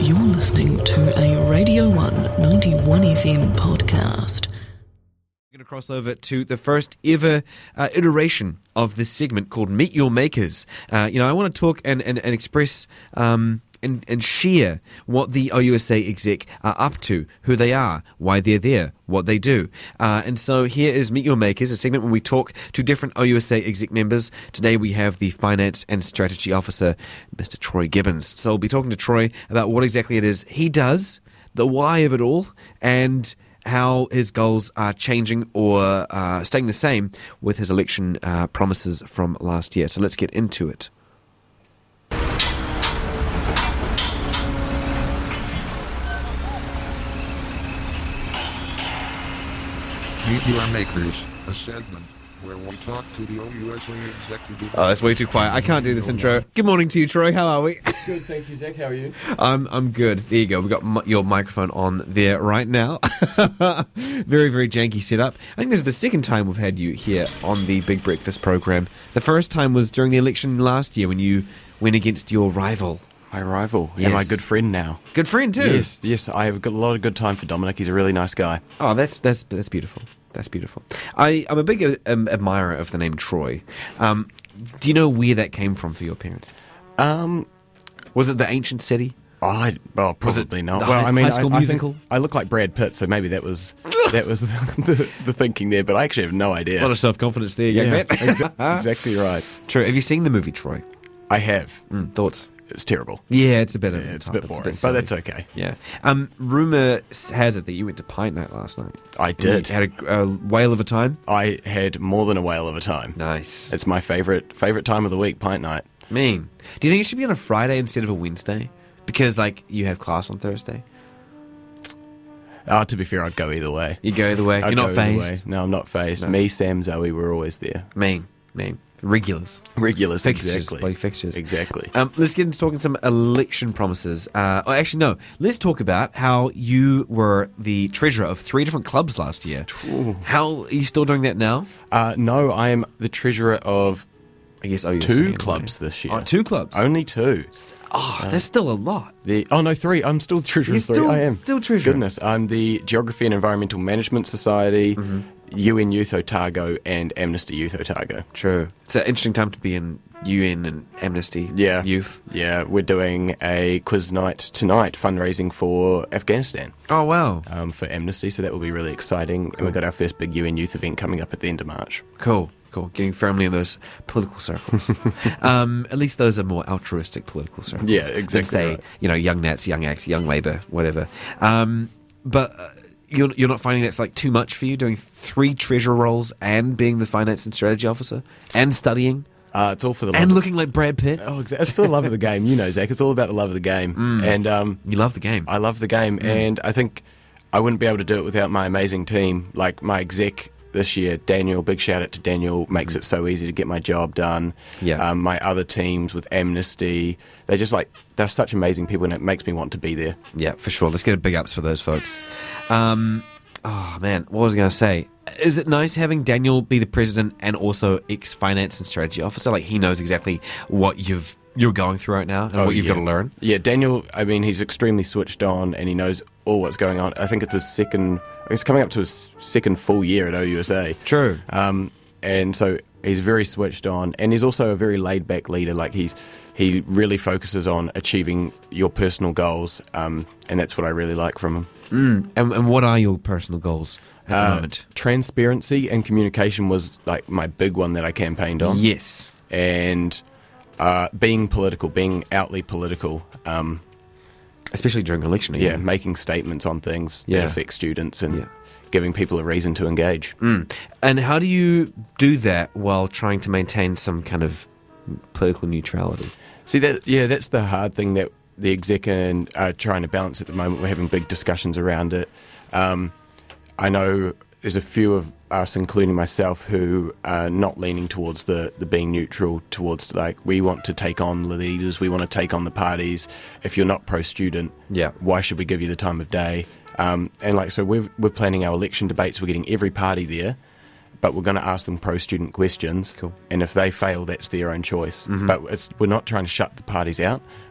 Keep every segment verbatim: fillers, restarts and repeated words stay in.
You're listening to a Radio one ninety-one F M podcast. We're going to cross over to the first ever uh, iteration of this segment called Meet Your Makers. Uh, you know, I want to talk and, and, and express um, and, and share what the O U S A exec are up to, who they are, why they're there, what they do. Uh, and so here is Meet Your Makers, a segment when we talk to different O U S A exec members. Today we have the Finance and Strategy Officer, Mister Troy Gibbons. So we'll be talking to Troy about what exactly it is he does, the why of it all, and how his goals are changing or uh, staying the same with his election uh, promises from last year. So let's get into it. Meet Your Makers, a segment where we talk to the O U S A executive. Oh, that's way too quiet. I can't do this intro. Good morning to you, Troy. How are we? Good, thank you, Zach. How are you? I'm I'm good. There you go. We've got m- your microphone on there right now. Very, very janky setup. I think this is the second time we've had you here on the Big Breakfast program. The first time was during the election last year when you went against your rival. My rival, Yes. and my good friend now. Good friend too. Yes, yes, I have got a lot of good time for Dominic. He's a really nice guy. Oh, that's that's that's beautiful. That's beautiful. I, I'm a big um, admirer of the name Troy. Um, do you know where that came from for your parents? Um, Was it the ancient city? I well Was it probably not. the Well, High- I mean, High School I, I Musical? think I look like Brad Pitt, so maybe that was that was the, the, the thinking there. But I actually have no idea. A lot of self-confidence there, young yeah, man. exa- exactly right. True. Have you seen the movie Troy? I have. Mm, thoughts? It was terrible. Yeah, it's a bit of Yeah, it's a type. bit boring, but silly. that's okay. Yeah. Um, rumour has it that you went to Pint Night last night. I did. You had a, a whale of a time. I had more than a whale of a time. Nice. It's my favorite favorite time of the week, pint night. mean. Do you think it should be on a Friday instead of a Wednesday? Because, like, you have class on Thursday. Uh, to be fair, I'd go either way. You go either way. I'd You're not go either phased. way. No, I'm not phased. No. Me, Sam, Zoe, we're always there. Mean. Mean. Regulars. Regulars, Fixtures. exactly. Bloody fixtures. Exactly. Um, let's get into talking some election promises. Uh, oh, actually, no. Let's talk about how you were the treasurer of three different clubs last year. Ooh. How are you still doing that now? Uh, no, I am the treasurer of I guess oh, two clubs this year. Oh, two clubs. Only two. Oh, that's still a lot. The oh no, three. I'm still the treasurer You're of three. still- I am still treasurer. Goodness, I'm the Geography and Environmental Management Society, Mm-hmm. U N Youth Otago, and Amnesty Youth Otago. True. It's an interesting time to be in U N and Amnesty Yeah, Youth. Yeah, we're doing a quiz night tonight, fundraising for Afghanistan. Oh, wow. Um, for Amnesty, so that will be really exciting. And we've got our first big U N Youth event coming up at the end of March. Cool. Cool. Getting firmly in those political circles. um, at least those are more altruistic political circles. Yeah, Than exactly say, right. you know, Young Nats, Young Act, Young Labour, whatever. Um, but uh, you're, you're not finding that's like too much for you, doing three treasurer roles and being the finance and strategy officer and studying Uh, it's all for the love and of- looking like Brad Pitt. Oh, exactly. It's for the love of the game. You know, Zach. It's all about the love of the game. Mm. And um, You love the game. I love the game. And I think I wouldn't be able to do it without my amazing team. Like my exec this year, Daniel, big shout out to Daniel, makes it so easy to get my job done. Yeah. Um, my other teams with Amnesty, they're just like, they're such amazing people and it makes me want to be there. Yeah, for sure. Let's get a big ups for those folks. Um, oh, man, what was I going to say? Is it nice having Daniel be the president and also ex-finance and strategy officer? Like, he knows exactly what you've, you're going through right now and Oh, what you've yeah. got to learn. Yeah, Daniel, I mean, he's extremely switched on and he knows all what's going on. I think it's his second, it's coming up to his second full year at O U S A. True. Um, and so he's very switched on, and he's also a very laid-back leader. Like he's he really focuses on achieving your personal goals, um, and that's what I really like from him. Mm. And, and what are your personal goals at the Uh, moment? Transparency and communication was like my big one that I campaigned on. Yes. And uh, being political, being outly political. Um, Especially during election yeah, year. making statements on things Yeah. that affect students and Yeah. giving people a reason to engage. Mm. And how do you do that while trying to maintain some kind of political neutrality? See that? Yeah, that's the hard thing that the exec and are trying to balance at the moment. We're having big discussions around it. Um, I know there's a few of us, including myself, who are not leaning towards the, the being neutral, towards like we want to take on the leaders, we want to take on the parties. If you're not pro-student, Yeah. why should we give you the time of day? Um, and like so, we're we're planning our election debates. We're getting every party there. But we're going to ask them pro-student questions. Cool. And if they fail, that's their own choice. Mm-hmm. But it's, we're not trying to shut the parties out.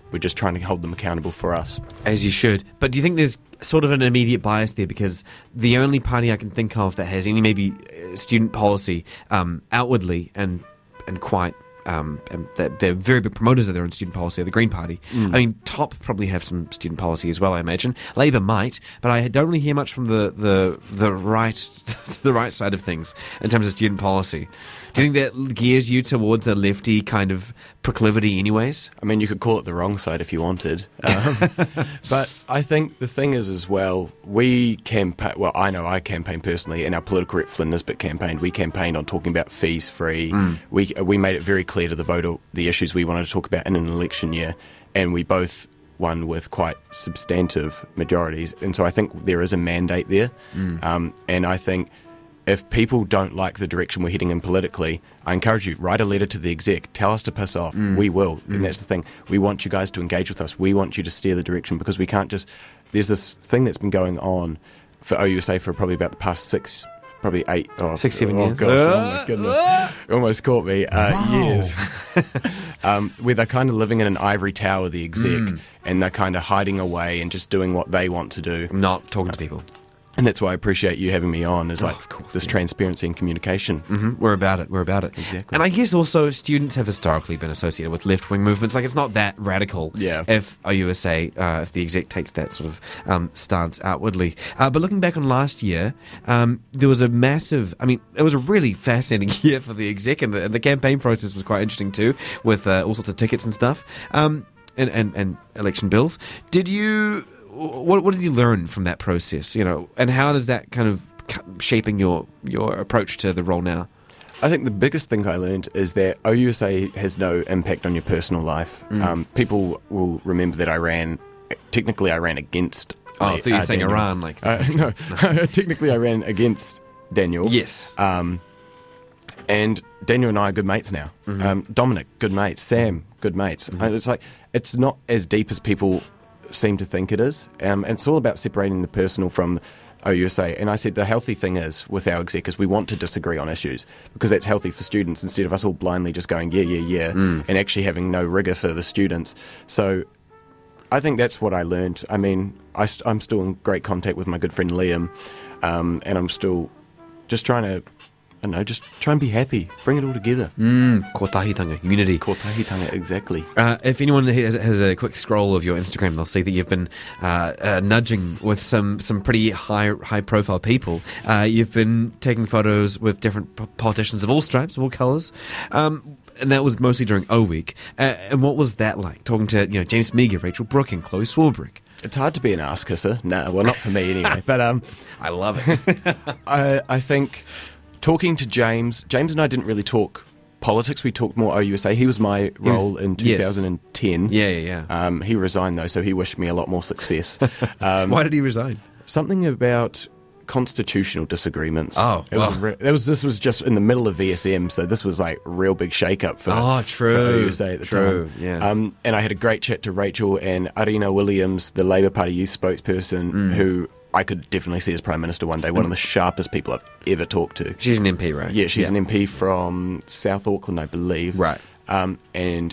we're just trying to hold them accountable for us. As you should. But do you think there's sort of an immediate bias there? Because the only party I can think of that has any maybe uh, student policy um, outwardly and and quite... Um, and they're, they're very big promoters of their own student policy, the Green Party. Mm. I mean, Top probably have some student policy as well, I imagine. Labour might, but I don't really hear much from the the, the right the right side of things in terms of student policy. Do you think that gears you towards a lefty kind of proclivity anyways? I mean, you could call it the wrong side if you wanted. Um, but I think the thing is as well, we campaign, well, I know I campaigned personally, in our political rep Flynn Nisbet campaigned, we campaigned on talking about fees free. Mm. We we made it very clear to the voter the issues we wanted to talk about in an election year, and we both won with quite substantive majorities. And so I think there is a mandate there. Mm. Um, and I think if people don't like the direction we're heading in politically, I encourage you, write a letter to the exec. Tell us to piss off. Mm. We will. Mm. And that's the thing. We want you guys to engage with us. We want you to steer the direction, because we can't just... There's this thing that's been going on for O U S A for probably about the past six, probably eight... Oh, six, seven oh, years. Gosh, uh, oh, my goodness. Uh, Almost caught me. Uh, wow. Years. um, where they're kind of living in an ivory tower, the exec, mm. and they're kind of hiding away and just doing what they want to do. Not talking to people. And that's why I appreciate you having me on, is like oh, of course, this yeah. transparency and communication. Mm-hmm. We're about it. We're about it. Exactly. And I guess also students have historically been associated with left-wing movements. Like, it's not that radical yeah. if O U S A, uh, if the exec takes that sort of um, stance outwardly. Uh, but looking back on last year, um, there was a massive, I mean, it was a really fascinating year for the exec, and the, and the campaign process was quite interesting too, with uh, all sorts of tickets and stuff, um, and, and, and election bills. Did you... What, what did you learn from that process, you know, and how does that kind of shaping your, your approach to the role now? I think the biggest thing I learned is that O U S A has no impact on your personal life. Mm. Um, people will remember that I ran, technically I ran against... Oh, I thought you were uh, saying Daniel. Iran. Like uh, no, technically I ran against Daniel. Yes. Um, and Daniel and I are good mates now. Mm-hmm. Um, Dominic, good mates. Sam, good mates. Mm-hmm. It's like, it's not as deep as people seem to think it is. Um, and it's all about separating the personal from O U S A. And I said the healthy thing is, with our exec, is we want to disagree on issues, because that's healthy for students, instead of us all blindly just going, yeah, yeah, yeah, mm. and actually having no rigour for the students. So I think that's what I learned. I mean, I st- I'm still in great contact with my good friend Liam, um, and I'm still just trying to, I don't know, just try and be happy. Bring it all together. Mm, kotahitanga, unity. Kotahitanga, exactly. Uh, if anyone has, has a quick scroll of your Instagram, they'll see that you've been uh, uh, nudging with some, some pretty high high profile people. Uh, you've been taking photos with different p- politicians of all stripes, of all colours. Um, and that was mostly during O Week. Uh, and what was that like? Talking to you know James Meagher, Rachel Brooke, and Chloe Swarbrick. It's hard to be an ass kisser. No, well, not for me anyway. But um, I love it. I I think. Talking to James, James and I didn't really talk politics. We talked more O U S A. He was my role was, in two thousand ten. Yes. Yeah, yeah, yeah. Um, he resigned though, so he wished me a lot more success. Um, Why did he resign? Something about constitutional disagreements. Oh, it was. oh. A re- it was. This was just in the middle of V S M, so this was like a real big shake-up for, oh, true. for O U S A at the true. time. Yeah. Um, and I had a great chat to Rachel and Arina Williams, the Labour Party youth spokesperson, mm. who I could definitely see as Prime Minister one day. One of the sharpest people I've ever talked to. She's an M P, right? Yeah, she's yeah. an M P from South Auckland, I believe. Right. Um, and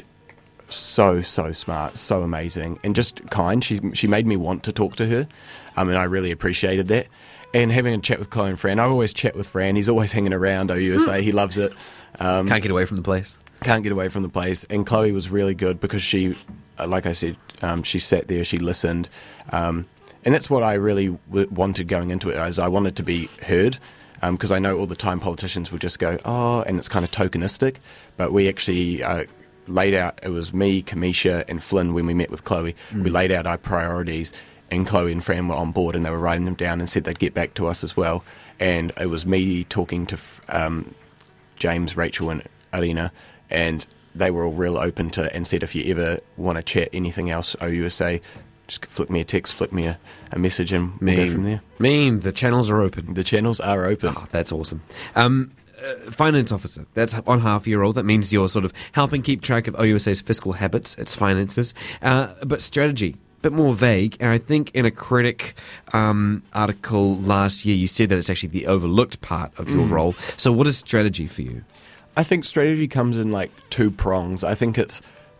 so, so smart, so amazing, and just kind. She she made me want to talk to her, um, and I really appreciated that. And having a chat with Chloe and Fran, I always chat with Fran. He's always hanging around O U S A. He loves it. Um, Can't get away from the place. Can't get away from the place. And Chloe was really good because she, like I said, um, she sat there, she listened. Um, and that's what I really w- wanted going into it, is I wanted to be heard, because um, I know all the time politicians will just go, oh, and it's kind of tokenistic. But we actually uh, laid out, it was me, Kamisha, and Flynn when we met with Chloe. Mm. We laid out our priorities, and Chloe and Fran were on board, and they were writing them down and said they'd get back to us as well. And it was me talking to um, James, Rachel, and Arina, and they were all real open to and said, if you ever want to chat anything else O U S A, just flick me a text, flick me a, a message, and we'll mean, go from there. Mean, the channels are open. The channels are open. Oh, that's awesome. Um, uh, finance officer, that's on half your role. That means you're sort of helping keep track of O U S A's fiscal habits, its finances, uh, but strategy. Bit more vague, and I think in a Critic um, article last year you said that it's actually the overlooked part of your mm. role. So what is strategy for you? I think strategy comes in like two prongs. I think it's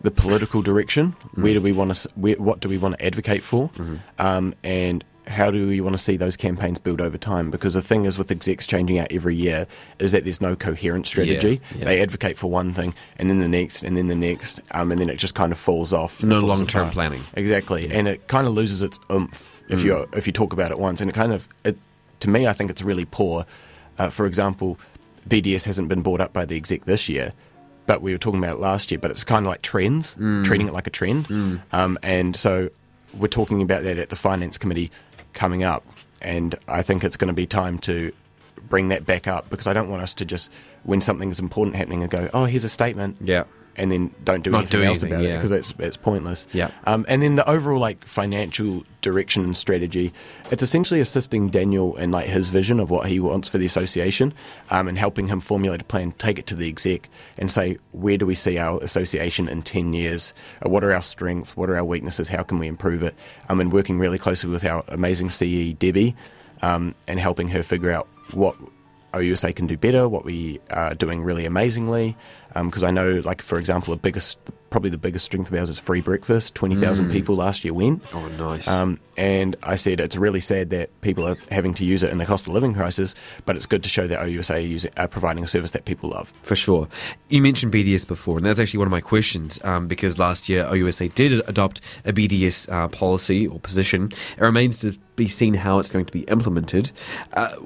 the political direction. Mm. Where do we want to? Where, what do we want to advocate for? Mm-hmm. Um, and how do we want to see those campaigns build over time? Because the thing is with execs changing out every year is that there's no coherent strategy. Yeah, yeah. They advocate for one thing and then the next and then the next, um, and then it just kind of falls off. No long-term planning. Exactly. Yeah. And it kind of loses its oomph if mm. you if you talk about it once. And it kind of, it, to me, I think it's really poor. Uh, for example, B D S hasn't been brought up by the exec this year, but we were talking about it last year, but it's kind of like trends, mm. treating it like a trend. Mm. Um, and so we're talking about that at the Finance Committee coming up, and I think it's going to be time to bring that back up, because I don't want us to just, when something's important happening, and go, oh, here's a statement, yeah, and then don't do Not anything do else anything, about yeah. it, because it's it's pointless. Yeah. Um, and then the overall like financial direction and strategy, it's essentially assisting Daniel in like his vision of what he wants for the association, um, and helping him formulate a plan, take it to the exec, and say, where do we see our association in ten years? Uh, what are our strengths? What are our weaknesses? How can we improve it? Um, and working really closely with our amazing C E Debbie, um, and helping her figure out what O U S A can do better, what we are doing really amazingly. Because um, I know, like, for example, the biggest, probably the biggest strength of ours is free breakfast. twenty thousand mm. people last year went. Oh, nice. Um, and I said it's really sad that people are having to use it in the cost of living crisis, but it's good to show that O U S A are, using, are providing a service that people love. For sure. You mentioned B D S before, and that's actually one of my questions, um, because last year O U S A did adopt a B D S uh, policy or position. It remains to be seen how it's going to be implemented. Uh,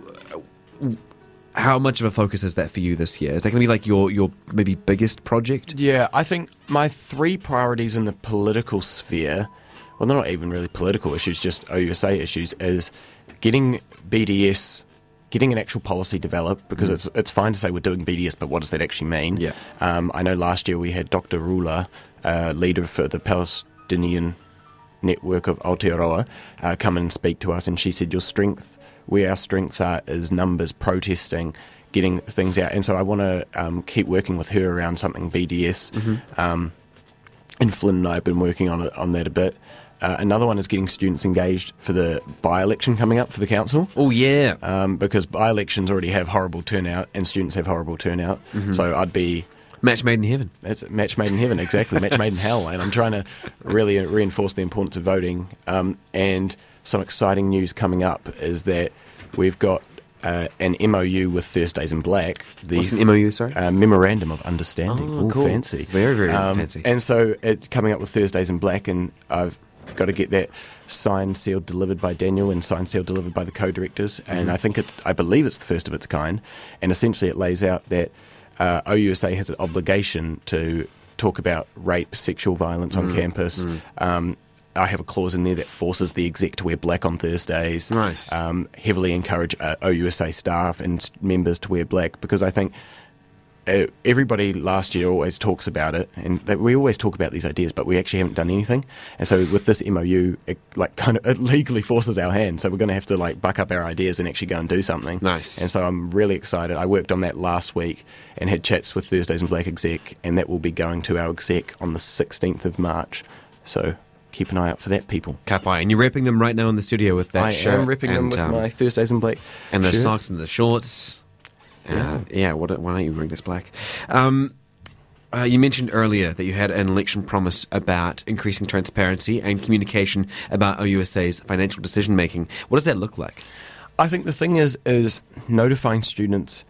How much of a focus is that for you this year? Is that going to be like your, your maybe biggest project? Yeah, I think my three priorities in the political sphere, well, they're not even really political issues, just O U S A issues, is getting B D S, getting an actual policy developed, because mm. it's it's fine to say we're doing B D S, but what does that actually mean? Yeah. Um, I know last year we had Doctor Rula, uh, leader for the Palestinian network of Aotearoa, uh, come and speak to us, and she said, your strength, where our strengths are, is numbers, protesting, getting things out. And so I want to um, keep working with her around something B D S. Mm-hmm. Um, and Flynn and I have been working on it, on that a bit. Uh, another one is getting students engaged for the by-election coming up for the council. Oh, yeah. Um, because by-elections already have horrible turnout, and students have horrible turnout. Mm-hmm. So I'd be... Match made in heaven. That's match made in heaven, exactly. Match made in hell. And I'm trying to really reinforce the importance of voting. Um, and... Some exciting news coming up is that we've got uh, an M O U with Thursdays in Black. The What's an M O U, sorry? Uh, Memorandum of Understanding. Oh, Ooh, cool. Fancy. Very, very um, fancy. And so it's coming up with Thursdays in Black, and I've got to get that signed, sealed, delivered by Daniel, and signed, sealed, delivered by the co-directors. Mm-hmm. And I think it, I believe it's the first of its kind. And essentially it lays out that uh, O U S A has an obligation to talk about rape, sexual violence on mm. campus. Mm. Um, I have a clause in there that forces the exec to wear black on Thursdays. Nice. Um, heavily encourage uh, O U S A staff and members to wear black, because I think uh, everybody last year always talks about it, and that we always talk about these ideas, but we actually haven't done anything. And so with this M O U, it like kind of it legally forces our hand. So we're going to have to like buck up our ideas and actually go and do something. Nice. And so I'm really excited. I worked on that last week and had chats with Thursdays in Black exec, and that will be going to our exec on the sixteenth of March. So keep an eye out for that, people. Kapai. And you're repping them right now in the studio with that I shirt. I am repping and, them with um, my Thursdays in Black and the shirt. socks and the shorts. Yeah, uh, yeah. What, why don't you wearing this black? Um, uh, you mentioned earlier that you had an election promise about increasing transparency and communication about O U S A's financial decision making. What does that look like? I think the thing is, is notifying students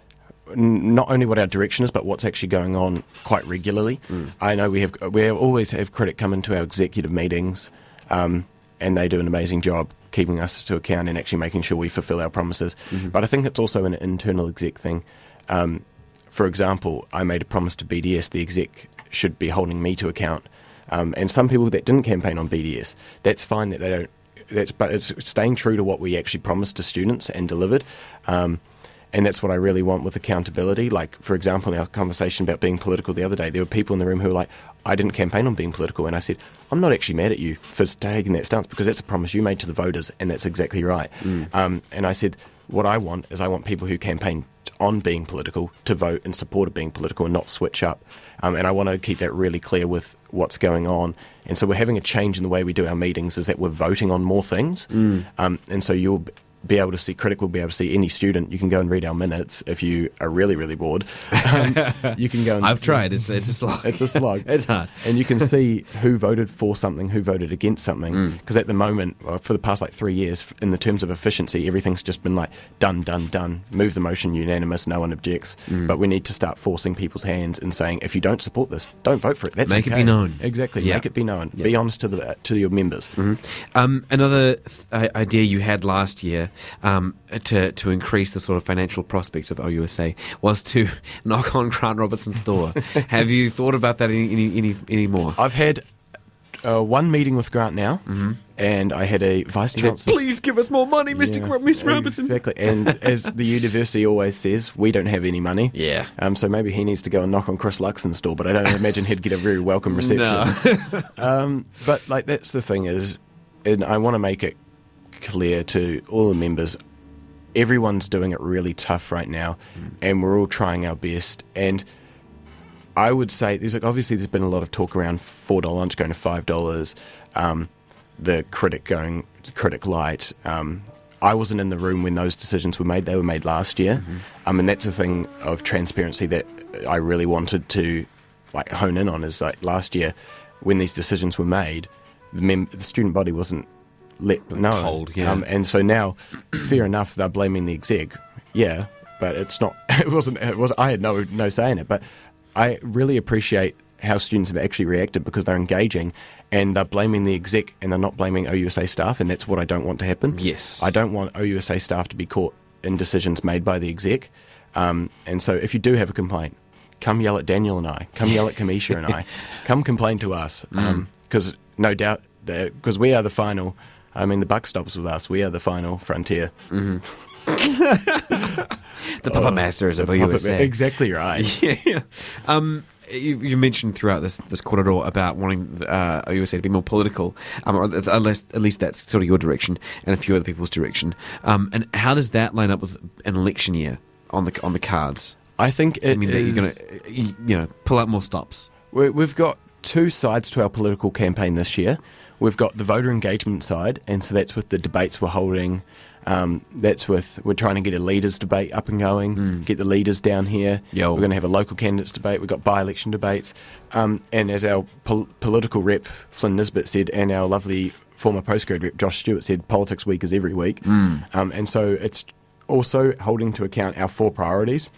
not only what our direction is, but what's actually going on quite regularly. Mm. I know we have we always have Critic come into our executive meetings, um, and they do an amazing job keeping us to account and actually making sure we fulfil our promises. Mm-hmm. But I think it's also an internal exec thing. Um, for example, I made a promise to B D S, the exec should be holding me to account. Um, and some people that didn't campaign on B D S, that's fine that they don't. That's but it's staying true to what we actually promised to students and delivered. Um, And that's what I really want with accountability. Like, for example, in our conversation about being political the other day, there were people in the room who were like, I didn't campaign on being political. And I said, I'm not actually mad at you for taking that stance, because that's a promise you made to the voters, and that's exactly right. Mm. Um, and I said, what I want is I want people who campaign on being political to vote in support of being political and not switch up. Um, and I want to keep that really clear with what's going on. And so we're having a change in the way we do our meetings, is that we're voting on more things. Mm. Um, and so you'll be able to see, Critic will be able to see any student. You can go and read our minutes if you are really, really bored. Um, you can go and I've see, tried. It's it's a slog. It's a slog. It's hard. And you can see who voted for something, who voted against something. Because Mm. at the moment, well, for the past like three years, in the terms of efficiency, everything's just been like done, done, done. Move the motion, unanimous, no one objects. Mm. But we need to start forcing people's hands and saying, if you don't support this, don't vote for it. That's Make it okay. be known. Exactly. Yeah. Make it be known. Be honest to the to your members. Um, another th- uh, idea you had last year um, to to increase the sort of financial prospects of O U S A was to knock on Grant Robertson's door. Have you thought about that any any any, any more? I've had uh, one meeting with Grant now, mm-hmm. and I had a vice He said, chancellor. please give us more money, Mister Yeah, Gr- Mister Robertson. Exactly. And as the university always says, we don't have any money. Yeah. Um, so maybe he needs to go and knock on Chris Luxon's door, but I don't imagine he'd get a very welcome reception. No. um, but like that's the thing is, and I want to make it clear to all the members, everyone's doing it really tough right now, mm. and we're all trying our best. And I would say there's like obviously there's been a lot of talk around four dollar lunch going to five dollars, um, the Critic going Critic Light. Um, I wasn't in the room when those decisions were made; they were made last year. Mm-hmm. Um, and that's a thing of transparency that I really wanted to like hone in on. Is like last year when these decisions were made, the, mem- the student body wasn't let know. Told, yeah. Um, and so now, fair enough, they're blaming the exec. Yeah, but it's not. It wasn't. It was. I had no no say in it. But I really appreciate how students have actually reacted because they're engaging and they're blaming the exec and they're not blaming O U S A staff, and that's what I don't want to happen. Yes. I don't want O U S A staff to be caught in decisions made by the exec. Um, and so if you do have a complaint, come yell at Daniel and I. Come yell at Kamisha and I. Come complain to us. Because um, no doubt, because we are the final, I mean, the buck stops with us. We are the final frontier. Mm-hmm. The puppet Oh, masters of the O U S puppet A. ma- Exactly right. Yeah. Um, you, you mentioned throughout this this corridor about wanting uh, O U S A to be more political, um, or at least, at least that's sort of your direction and a few other people's direction. Um, and how does that line up with an election year on the on the cards? I think it I mean, that is- you're going to you, you know pull out more stops. we- We've got two sides to our political campaign this year. We've got the voter engagement side, and so that's with the debates we're holding. Um, that's with, we're trying to get a leaders debate up and going, mm. get the leaders down here. Yo. We're going to have a local candidates debate. We've got by-election debates. Um, and as our pol- political rep, Flynn Nisbet, said, and our lovely former postgrad rep, Josh Stewart, said, politics week is every week. Mm. Um, and so it's also holding to account our four priorities.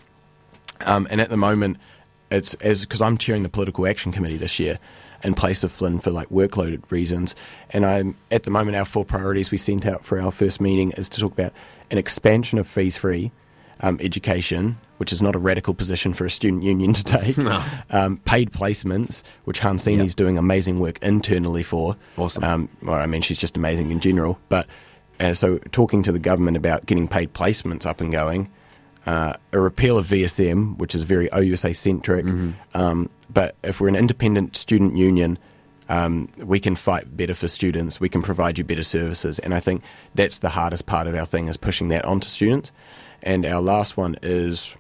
Um, and at the moment, it's as because I'm chairing the political action committee this year in place of Flynn for like workload reasons. And I'm at the moment, our four priorities we sent out for our first meeting is to talk about an expansion of fees-free um, education, which is not a radical position for a student union to take. No. Um, paid placements, which Hansini's Yep. doing amazing work internally for. Awesome. Um, well, I mean, she's just amazing in general. But uh, so talking to the government about getting paid placements up and going. Uh, a repeal of V S M, which is very O U S A centric. Mm-hmm. Um, but if we're an independent student union, um, we can fight better for students. We can provide you better services. And I think that's the hardest part of our thing is pushing that onto students. And our last one is,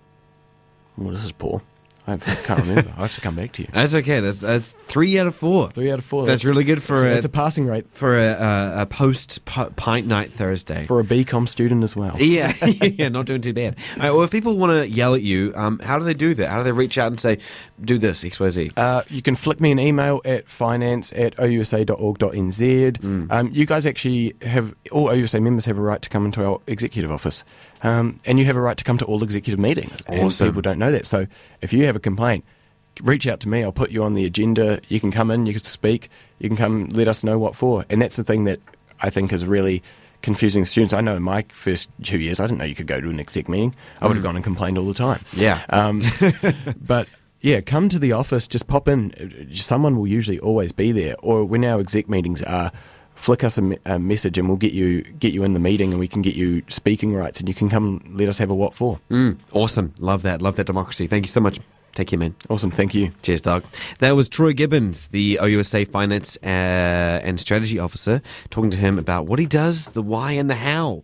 well, this is poor. I can't remember. I have to come back to you. That's okay. That's that's three out of four. Three out of four. That's really good for it's, a- it's a passing rate For a, a, a post pi- pint night Thursday. for a B Com student as well. Yeah, yeah, not doing too bad. All right, well, if people want to yell at you, um, how do they do that? How do they reach out and say, do this, X Y Z? Uh, you can flick me an email at finance at ousa dot org dot n z. Mm. Um, you guys actually have, all O U S A members have a right to come into our executive office. Um, and you have a right to come to all executive meetings. Awesome. And people don't know that. So if you have a complaint, reach out to me. I'll put you on the agenda. You can come in, you can speak, you can come let us know what for. And that's the thing that I think is really confusing students. I know in my first two years, I didn't know you could go to an exec meeting. I would have gone and complained all the time. Yeah. Um, but yeah, come to the office, just pop in. Someone will usually always be there. Or when our exec meetings are, flick us a, me- a message and we'll get you get you in the meeting and we can get you speaking rights and you can come let us have a what for. Mm, awesome. Love that. Love that democracy. Thank you so much. Take care, man. Awesome. Thank you. Cheers, dog. That was Troy Gibbons, the O U S A Finance uh, and Strategy Officer, talking to him about what he does, the why and the how.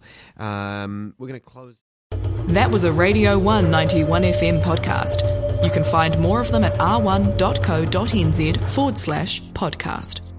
Um, we're going to close. That was a Radio one ninety-one F M podcast. You can find more of them at r one dot co dot n z forward slash podcast.